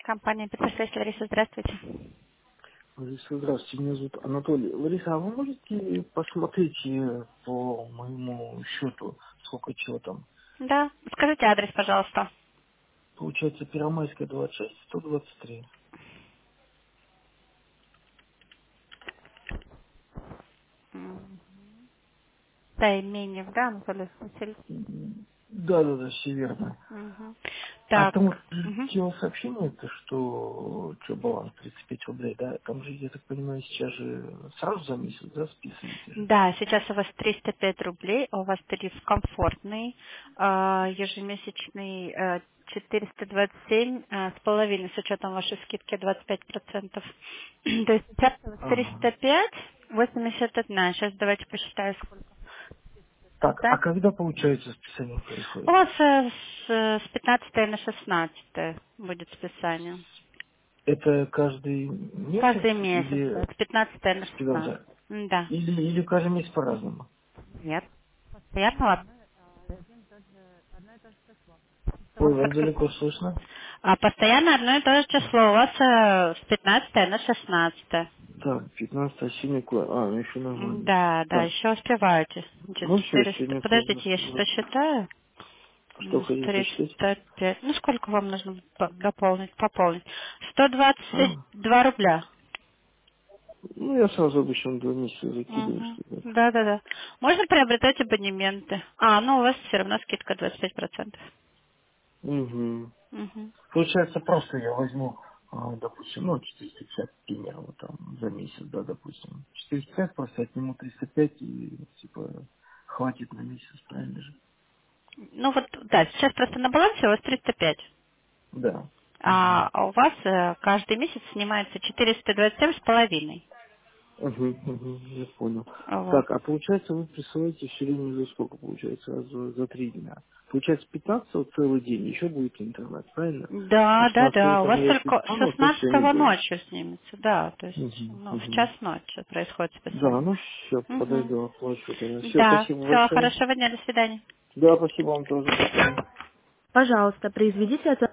Компания Петросвязь, Лариса, здравствуйте. Лариса, здравствуйте, меня зовут Анатолий. Лариса, а вы можете посмотреть по моему счету, сколько чего там? Да, скажите адрес, пожалуйста. Получается, Первомайская 26, 123. М, Тайменев, да, Анатолий Васильевич? Да, все верно. Мгм. А Так, там вот мгм. прилетело сообщение, то, что баланс 35 рублей, да? Там же, я так понимаю, сейчас же сразу за месяц, да, списываете же? Да, сейчас у вас 305 рублей, а у вас тариф комфортный, ежемесячный 427 с половиной, с учетом вашей скидки 25%. То есть сейчас у вас Ага. 305, 81. Сейчас давайте посчитаю, сколько. Так, а Да? когда, получается, списание У происходит? вас с 15 на 16 будет списание. Это каждый месяц Каждый месяц, или да, с 15 на с 16. 15? Да. Или каждый месяц по-разному? Нет. Постоянно у Ой, вас вас как далеко слышно? постоянно одно и то же число. У вас с 15 на 16. Так, 15 сегодня ну еще нормально. Да, да, Так, еще успеваете. Значит, ну все, 400. сегодня Подождите, я сейчас считаю. что Минус хотите посчитать? 305. Ну, сколько вам нужно пополнить? А, 122 рубля. ну я сразу обычно 2 месяца закидываю, Угу. что так. Да, да, да. Можно приобретать абонементы. Ну у вас все равно скидка 25%. Угу. Угу. Получается, просто я возьму, допустим, 450 примерно там за месяц, да, допустим. 450 просто отниму 305 и типа хватит на месяц, правильно же? Ну вот, да, сейчас просто на балансе у вас 305. Да. Угу. А у вас каждый месяц снимается 427 с половиной. Я понял. Вот. Так, а получается вы присылаете все время за сколько получается? За 3 дня. Получается 15 целый день, еще будет интернет, правильно? А Да, да, 16 да. У утром вас я если только встану, то все не 16 будет. ночью снимется, да. То есть, Угу, ну, в угу. час ночи происходит Да, списание. ну все, Угу. подойду, оплачу тогда. Все, Да, спасибо все, большое. хорошего дня, до свидания. Да, спасибо вам тоже, до свидания. Пожалуйста, произведите это